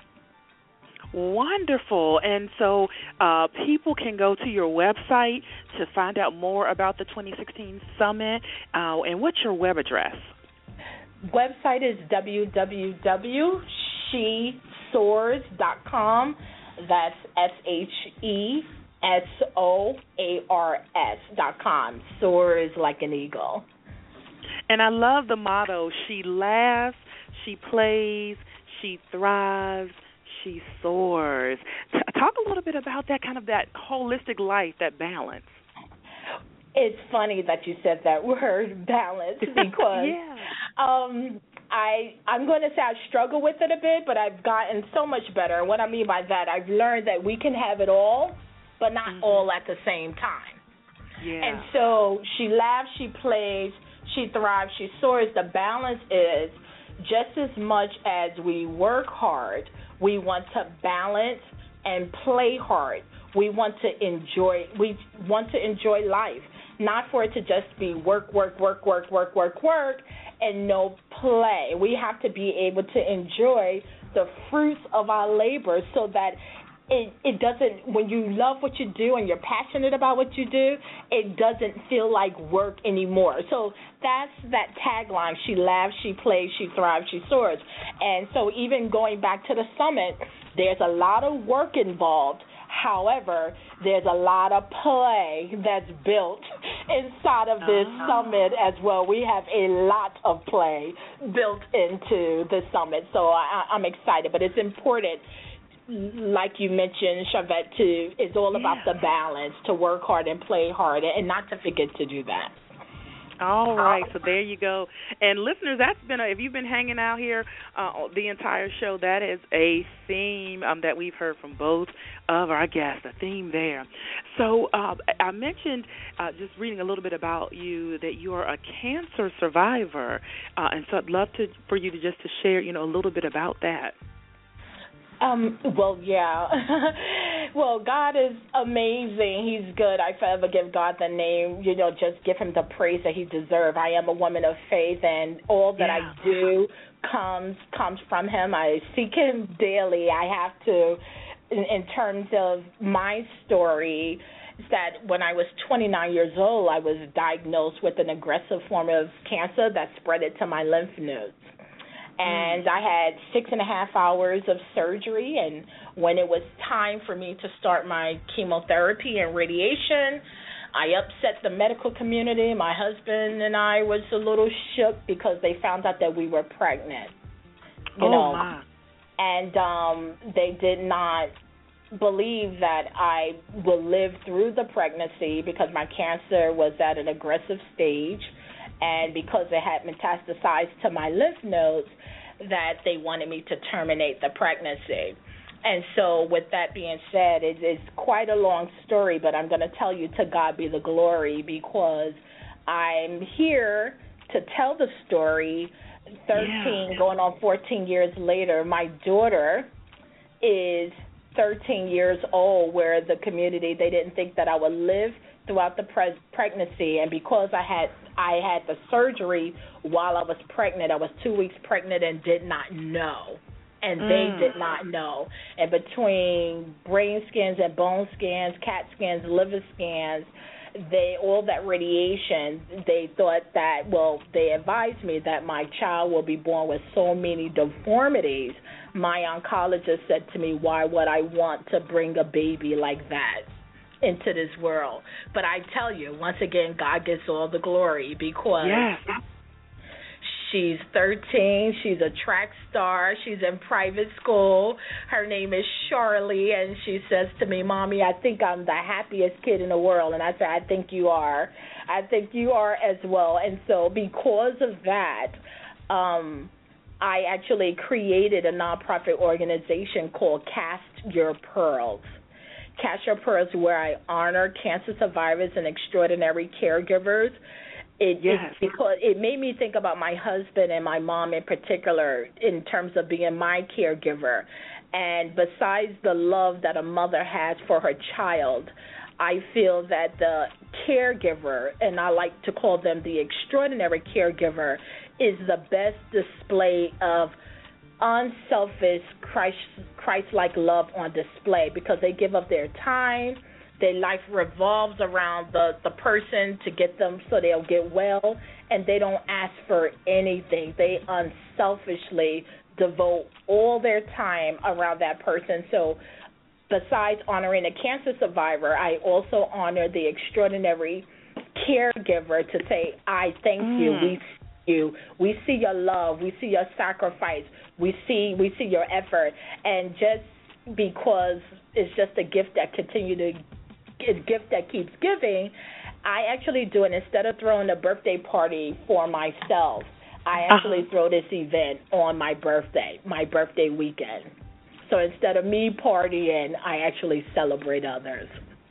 Wonderful. And so uh, people can go to your website to find out more about the twenty sixteen summit. Uh, and what's your web address? Website is w w w dot she soars dot com. That's S H E S O A R S dot com. Soars like an eagle. And I love the motto, she laughs, she plays, she thrives, she soars. T- talk a little bit about that, kind of that holistic life, that balance. It's funny that you said that word, balance, because yeah. um, I, I'm going to say I struggle with it a bit, but I've gotten so much better. And what I mean by that, I've learned that we can have it all, but not mm-hmm. all at the same time. Yeah. And so she laughs, she plays, she thrives, she soars. The balance is just as much as we work hard, we want to balance and play hard. We want to enjoy, we want to enjoy life, not for it to just be work, work, work, work, work, work, work, and no play. We have to be able to enjoy the fruits of our labor so that It, it doesn't, when you love what you do and you're passionate about what you do, it doesn't feel like work anymore. So that's that tagline, she laughs, she plays, she thrives, she soars. And so even going back to the summit, there's a lot of work involved. However, there's a lot of play that's built inside of this uh-huh. summit as well. We have a lot of play built into the summit. So I, I'm excited, but it's important, like you mentioned, Sharvette, too, it's all about yeah. the balance, to work hard and play hard, and not to forget to do that. All right, so there you go. And listeners, that's been a, if you've been hanging out here uh, the entire show, that is a theme um, that we've heard from both of our guests, a theme there. So uh, I mentioned uh, just reading a little bit about you that you are a cancer survivor, uh, and so I'd love to for you to just to share, you know, a little bit about that. Um, well, yeah. Well, God is amazing. He's good. I forever give God the name, you know, just give him the praise that he deserves. I am a woman of faith, and all that yeah. I do comes comes from him. I seek him daily. I have to, in, in terms of my story, is that when I was twenty-nine years old, I was diagnosed with an aggressive form of cancer that spread it to my lymph nodes. And I had six and a half hours of surgery, and when it was time for me to start my chemotherapy and radiation, I upset the medical community. My husband and I was a little shook because they found out that we were pregnant. You oh, know, my. And um, they did not believe that I would live through the pregnancy because my cancer was at an aggressive stage, and because it had metastasized to my lymph nodes, that they wanted me to terminate the pregnancy. And so with that being said, it is quite a long story, but I'm going to tell you, to God be the glory, because I'm here to tell the story thirteen, yeah. going on fourteen years later. My daughter is thirteen years old, where the community, they didn't think that I would live throughout the pre- pregnancy, and because I had I had the surgery while I was pregnant, I was two weeks pregnant and did not know, and mm. they did not know. And between brain scans and bone scans, CAT scans, liver scans, they all that radiation, they thought that, well, they advised me that my child will be born with so many deformities. My oncologist said to me, why would I want to bring a baby like that into this world? But I tell you, once again, God gets all the glory, because yes. she's thirteen, she's a track star, she's in private school, her name is Charlie, and she says to me, Mommy, I think I'm the happiest kid in the world. And I said, I think you are. I think you are as well. And so because of that, um, I actually created a nonprofit organization called Cast Your Pearls. Cast Your Pearls, where I honor cancer survivors and extraordinary caregivers. It, yes. it, because it made me think about my husband and my mom in particular in terms of being my caregiver. And besides the love that a mother has for her child, I feel that the caregiver, and I like to call them the extraordinary caregiver, is the best display of unselfish Christ, Christ-like love on display, because they give up their time. Their life revolves around the, the person to get them so they'll get well, and they don't ask for anything. They unselfishly devote all their time around that person. So besides honoring a cancer survivor, I also honor the extraordinary caregiver to say, I thank mm. you. We see you. We see your love. We see your sacrifice. We see we see your effort. And just because it's just a gift that continue to a gift that keeps giving, I actually do it. Instead of throwing a birthday party for myself, I actually uh-huh. throw this event on my birthday, my birthday weekend. So instead of me partying, I actually celebrate others.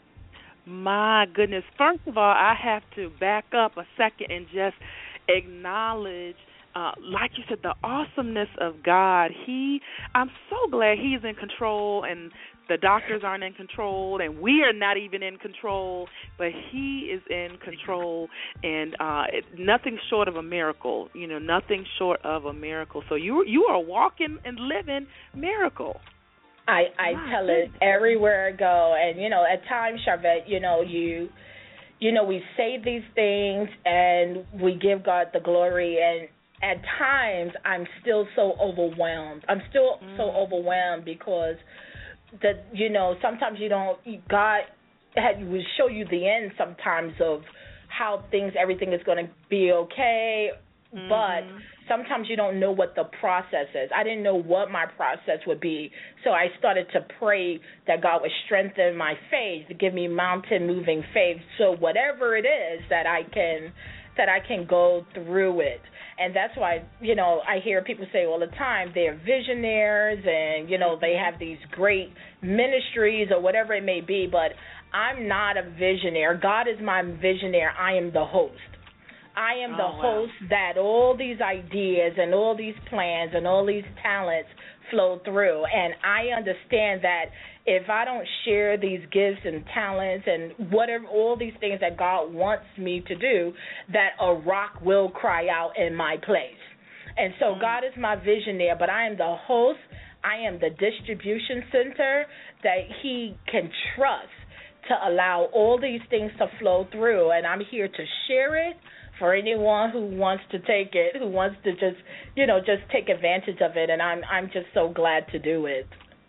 My goodness. First of all, I have to back up a second and just acknowledge, uh, like you said, the awesomeness of God. He, I'm so glad He's in control, and the doctors aren't in control, and we are not even in control, but He is in control, and uh, it, nothing short of a miracle, you know, nothing short of a miracle. So you you are a walking and living miracle. I, I wow. tell it everywhere I go, and, you know, at times, Sharvette, you know, you, you know, we say these things, and we give God the glory, and at times I'm still so overwhelmed. I'm still mm. so overwhelmed because that, you know, sometimes you don't, God had, will show you the end sometimes of how things, everything is going to be okay, mm-hmm. but sometimes you don't know what the process is. I didn't know what my process would be, so I started to pray that God would strengthen my faith, to give me mountain-moving faith, so whatever it is that I can, that I can go through it. And that's why, you know, I hear people say all the time they're visionaries and, you know, they have these great ministries or whatever it may be, but I'm not a visionary. God is my visionary. I am the host. I am the oh, wow. host that all these ideas and all these plans and all these talents flow through. And I understand that if I don't share these gifts and talents and whatever, all these things that God wants me to do, that a rock will cry out in my place. And so mm-hmm. God is my visionary, but I am the host. I am the distribution center that He can trust to allow all these things to flow through. And I'm here to share it for anyone who wants to take it, who wants to just, you know, just take advantage of it. And I'm I'm just so glad to do it.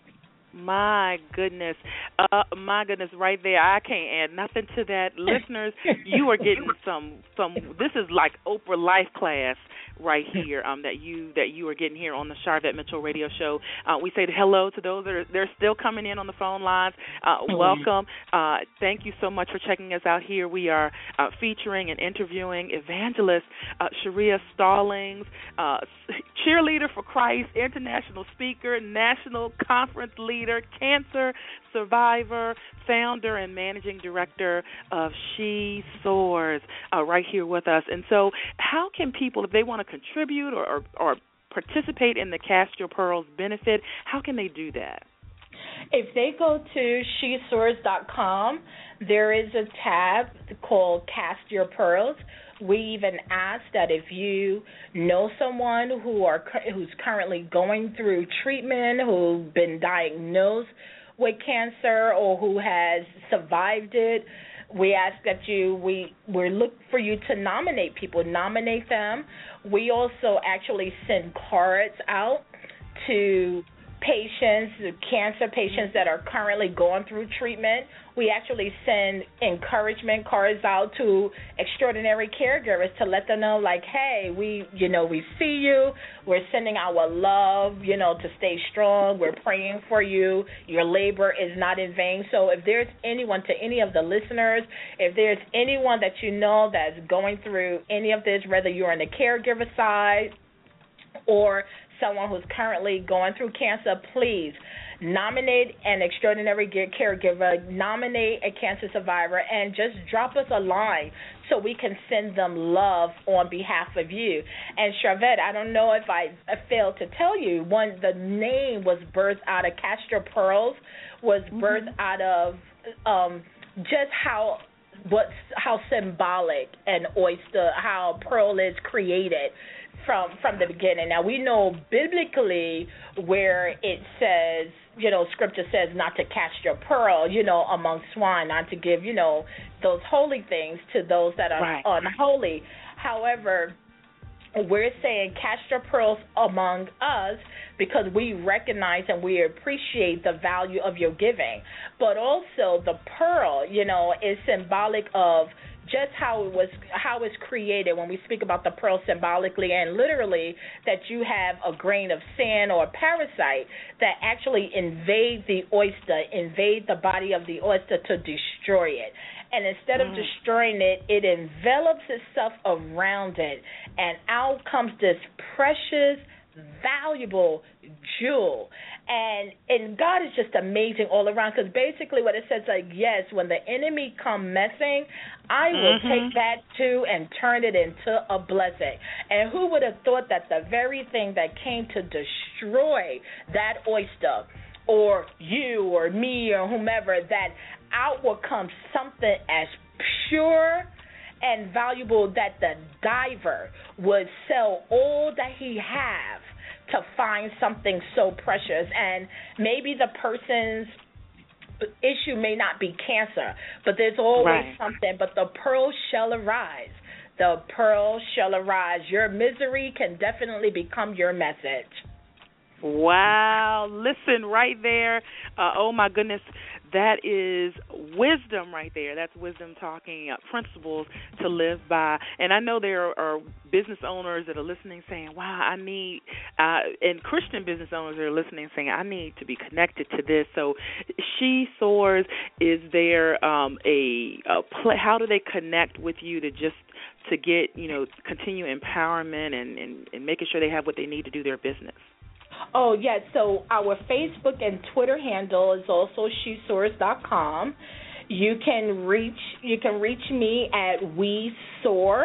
My goodness. Uh, my goodness, right there. I can't add nothing to that. Listeners, you are getting some, some, this is like Oprah Life class right here um, that you that you are getting here on the Sharvette Mitchell Radio Show. Uh, we say hello to those that are they're still coming in on the phone lines. Uh, welcome. Uh, thank you so much for checking us out here. We are uh, featuring and interviewing evangelist uh, Sharia Stallings, uh, cheerleader for Christ, international speaker, national conference leader, cancer survivor, founder and managing director of She Soars, uh, right here with us. And so how can people, if they want to contribute or, or, or participate in the Cast Your Pearls benefit, how can they do that? If they go to she soars dot com, there is a tab called Cast Your Pearls. We even ask that if you know someone who are who's currently going through treatment, who's been diagnosed with cancer or who has survived it, we ask that you, we we look for you to nominate people, nominate them. We also actually send cards out to patients, cancer patients that are currently going through treatment. We actually send encouragement cards out to extraordinary caregivers to let them know, like, hey, we, you know, we see you. We're sending our love, you know, to stay strong. We're praying for you. Your labor is not in vain. So if there's anyone, to any of the listeners, if there's anyone that you know that's going through any of this, whether you're on the caregiver side or someone who's currently going through cancer, please nominate an extraordinary caregiver, nominate a cancer survivor, and just drop us a line so we can send them love on behalf of you. And Sharvette, I don't know if I, I failed to tell you, one, the name was birthed out of Cast Your Pearls, was birthed mm-hmm. out of um, just how what's how symbolic an oyster, how a pearl is created from from the beginning. Now we know biblically where it says, you know, Scripture says not to cast your pearl, you know, among swine, not to give, you know, those holy things to those that are right. unholy. However, we're saying cast your pearls among us because we recognize and we appreciate the value of your giving. But also the pearl, you know, is symbolic of just how it was, how it's created. When we speak about the pearl symbolically and literally, that you have a grain of sand or a parasite that actually invade the oyster, invade the body of the oyster to destroy it. And instead of mm. destroying it, it envelops itself around it, and out comes this precious, valuable jewel. And and God is just amazing all around, because basically what it says, like, yes, when the enemy come messing, I will mm-hmm. take that too and turn it into a blessing. And who would have thought that the very thing that came to destroy that oyster, or you or me or whomever, that out will come something as pure and valuable that the diver would sell all that he have to find something so precious. And maybe the person's issue may not be cancer, but there's always right. something. But the pearl shall arise. The pearl shall arise. Your misery can definitely become your message. Wow. Listen right there. Uh, oh, my goodness. That is wisdom right there. That's wisdom talking, uh, principles to live by. And I know there are business owners that are listening saying, wow, I need, uh, and Christian business owners that are listening saying, I need to be connected to this. So She Soars, is there um, a, a play, how do they connect with you to just to get, you know, continue empowerment and, and, and making sure they have what they need to do their business? Oh, yes. So our Facebook and Twitter handle is also she soars dot com. You can reach you can reach me at we soar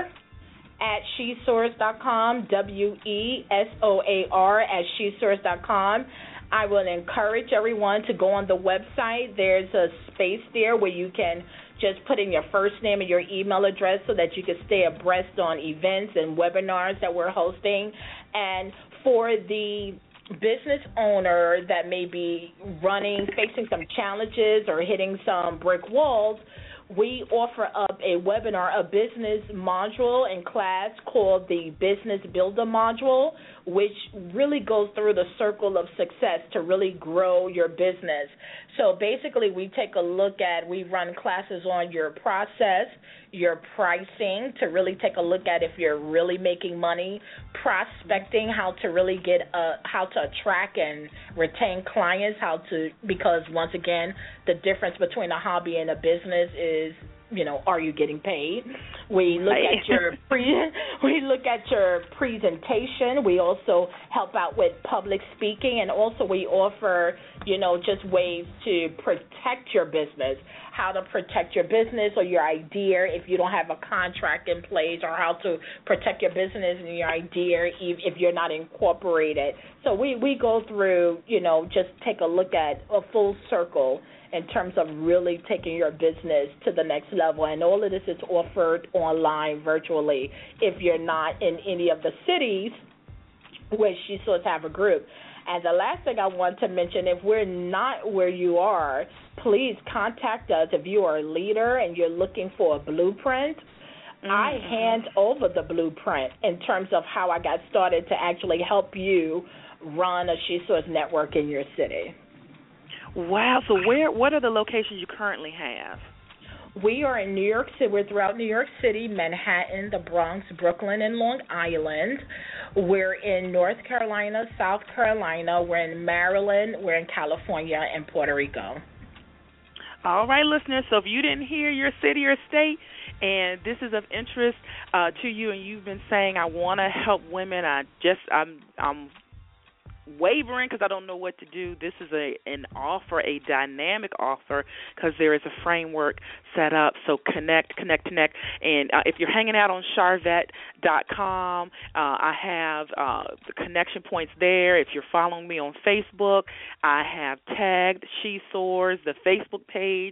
at she soars dot com, W E S O A R at she soars dot com. I will encourage everyone to go on the website. There's a space there where you can just put in your first name and your email address so that you can stay abreast on events and webinars that we're hosting. And for the business owner that may be running, facing some challenges or hitting some brick walls, we offer up a webinar, a business module in class called the Business Builder Module, which really goes through the circle of success to really grow your business. So basically we take a look at, we run classes on your process, your pricing, to really take a look at if you're really making money, prospecting, how to really get, a, how to attract and retain clients, how to, because once again, the difference between a hobby and a business is, you know, are you getting paid? We look right. at your pre, we look at your presentation. We also help out with public speaking, and also we offer, you know, just ways to protect your business, how to protect your business or your idea if you don't have a contract in place, or how to protect your business and your idea if you're not incorporated. So we, we go through, you know, just take a look at a full circle in terms of really taking your business to the next level. And all of this is offered online virtually if you're not in any of the cities where She Soars have a group. And the last thing I want to mention, if we're not where you are, please contact us. If you are a leader and you're looking for a blueprint, mm-hmm. I hand over the blueprint in terms of how I got started to actually help you run a She Soars network in your city. Wow. So where? What are the locations you currently have? We are in New York City. We're throughout New York City, Manhattan, the Bronx, Brooklyn, and Long Island. We're in North Carolina, South Carolina. We're in Maryland. We're in California and Puerto Rico. All right, listeners. So if you didn't hear your city or state, and this is of interest uh, to you, and you've been saying, I want to help women, I just, I'm, I'm wavering because I don't know what to do. This is a an offer, a dynamic offer, because there is a framework set up. So connect, connect, connect. And uh, if you're hanging out on Sharvette dot com, uh, I have uh, the connection points there. If you're following me on Facebook, I have tagged She Soars, the Facebook page, so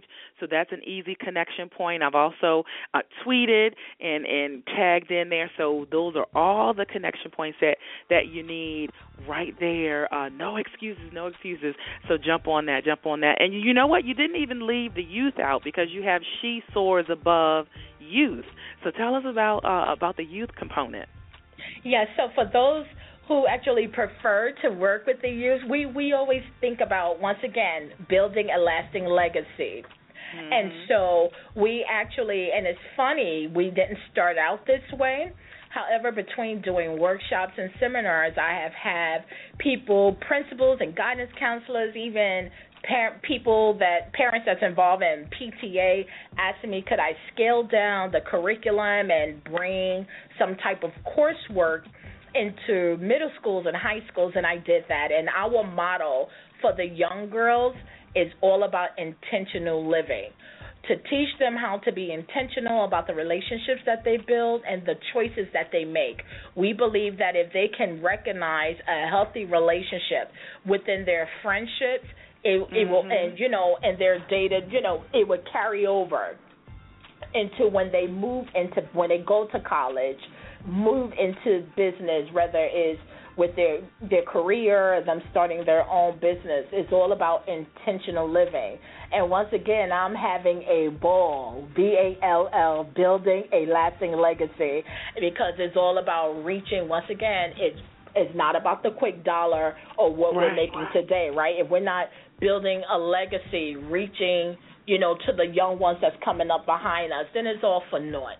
so that's an easy connection point. I've also uh, tweeted and, and tagged in there, so those are all the connection points that, that you need right there. Uh, no excuses, no excuses. So jump on that, jump on that. And you know what? You didn't even leave the youth out because you have She Soars Above Youth. So tell us about uh, about the youth component. Yes, yeah, so for those who actually prefer to work with the youth, we, we always think about, once again, building a lasting legacy. Mm-hmm. And so we actually, and it's funny, we didn't start out this way. However, between doing workshops and seminars, I have had people, principals and guidance counselors, even parent, people that, parents that's involved in P T A asking me, could I scale down the curriculum and bring some type of coursework into middle schools and high schools, and I did that. And our model for the young girls is all about intentional living, to teach them how to be intentional about the relationships that they build and the choices that they make. We believe that if they can recognize a healthy relationship within their friendships, it, mm-hmm. it will, and you know, and their dated, you know, it would carry over into when they move into, when they go to college, move into business, whether it's with their their career, them starting their own business. It's all about intentional living. And once again, I'm having a ball, B A L L, building a lasting legacy, because it's all about reaching, once again, it's it's not about the quick dollar or what right. we're making today, right? If we're not building a legacy, reaching, you know, to the young ones that's coming up behind us, then it's all for naught.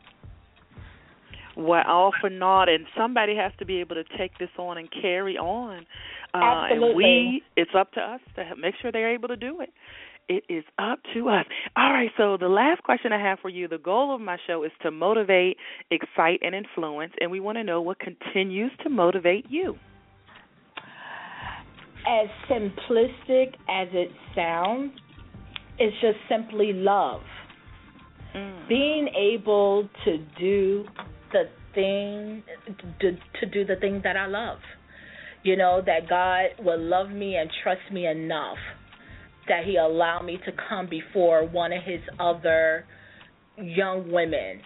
Well, all for naught, and somebody has to be able to take this on and carry on. Uh, Absolutely. And we, it's up to us to make sure they're able to do it. It is up to us. All right, so the last question I have for you, the goal of my show is to motivate, excite, and influence, and we want to know what continues to motivate you. As simplistic as it sounds, it's just simply love. Mm. Being able to do the thing, to, to do the thing that I love. You know, that God will love me and trust me enough that he allowed me to come before one of his other young women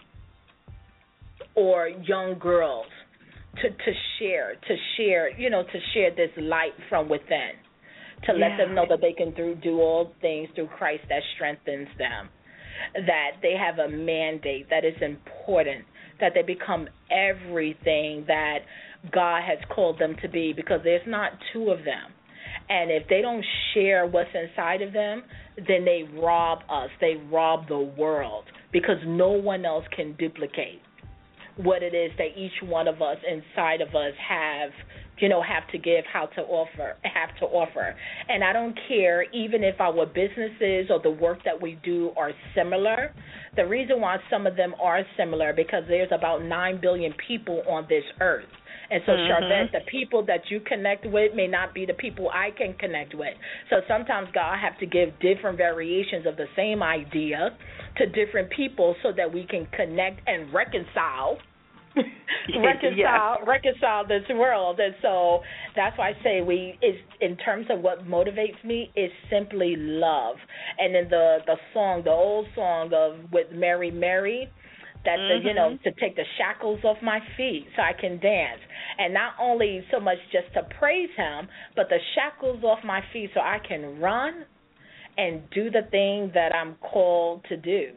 or young girls to, to share, to share, you know, to share this light from within, to yeah. let them know that they can do, do all things through Christ that strengthens them, that they have a mandate that is important, that they become everything that God has called them to be, because there's not two of them. And if they don't share what's inside of them, then they rob us. They rob the world, because no one else can duplicate what it is that each one of us inside of us have, you know, have to give, how to offer, have to offer. And I don't care even if our businesses or the work that we do are similar. The reason why some of them are similar, because there's about nine billion people on this earth. And so, mm-hmm. Charvette, the people that you connect with may not be the people I can connect with. So sometimes God have to give different variations of the same idea to different people so that we can connect and reconcile, reconcile, yeah. reconcile this world. And so that's why I say we is in terms of what motivates me is simply love. And then the the song, the old song of with Mary Mary. That mm-hmm. the, you know, to take the shackles off my feet so I can dance. And not only so much just to praise him, but the shackles off my feet so I can run and do the thing that I'm called to do.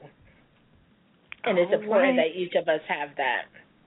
And All it's important right. that each of us have that.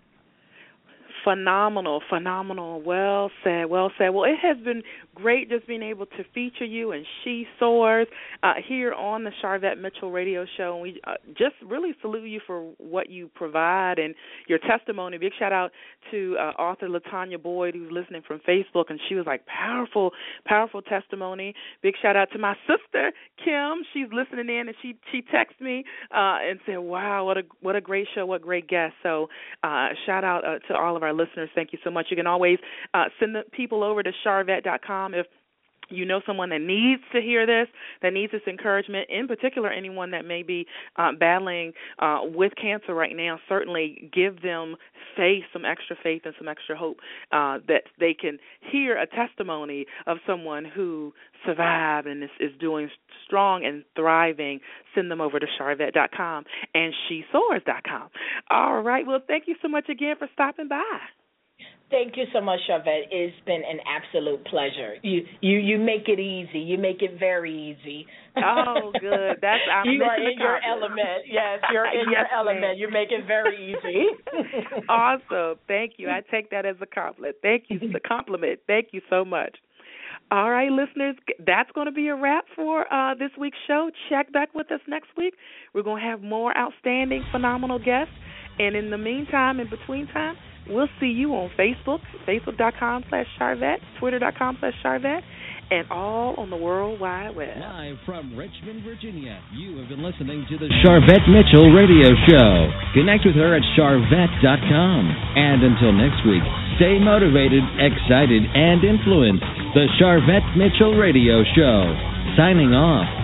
Phenomenal, phenomenal. Well said, well said. Well, it has been great just being able to feature you and She Soars uh, here on the Charvette Mitchell Radio Show. And we uh, just really salute you for what you provide and your testimony. Big shout out to uh, author LaTanya Boyd, who's listening from Facebook, and she was like, powerful, powerful testimony. Big shout out to my sister, Kim. She's listening in, and she she texted me uh, and said, wow, what a what a great show, what great guest. So uh, shout out uh, to all of our listeners. Thank you so much. You can always uh, send the people over to charvette dot com if you know someone that needs to hear this, that needs this encouragement, in particular anyone that may be uh, battling uh, with cancer right now. Certainly give them faith, some extra faith and some extra hope uh, that they can hear a testimony of someone who survived and is, is doing strong and thriving, send them over to Sharvette dot com and she soars dot com. All right. Well, thank you so much again for stopping by. Thank you so much, Sharvette. It's been an absolute pleasure. You you you make it easy. You make it very easy. Oh, good. That's our you are in your element. Yes, you're in yes, your element. ma'am. You make it very easy. Awesome. Thank you. I take that as a compliment. Thank you. The compliment. Thank you so much. All right, listeners, that's going to be a wrap for uh, this week's show. Check back with us next week. We're going to have more outstanding, phenomenal guests. And in the meantime, in between time, we'll see you on Facebook, facebook dot com slash Sharvette, twitter dot com slash Sharvette, and all on the World Wide Web. Live from Richmond, Virginia, you have been listening to the Sharvette Mitchell Radio Show. Connect with her at Sharvette dot com. And until next week, stay motivated, excited, and influenced. The Sharvette Mitchell Radio Show. Signing off.